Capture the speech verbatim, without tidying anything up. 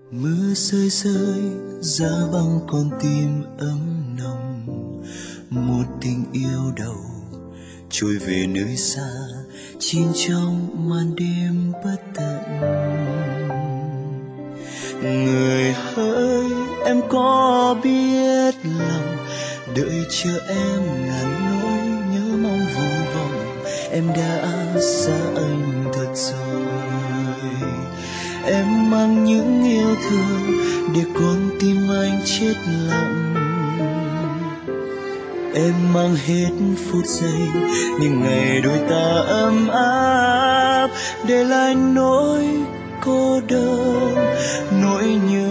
Mưa rơi rơi giá băng con tim ấm nồng, một tình yêu đầu trôi về nơi xa, chìm trong màn đêm bất tận. Người hỡi, em có biết lòng đợi chờ em ngàn nỗi nhớ mong vô vọng, em đã xa anh thật rồi. Em mang những yêu thương để con tim anh chết lặng. Em mang hết phút giây những ngày đôi ta ấm áp, để lại nỗi cô đơn, nỗi nhớ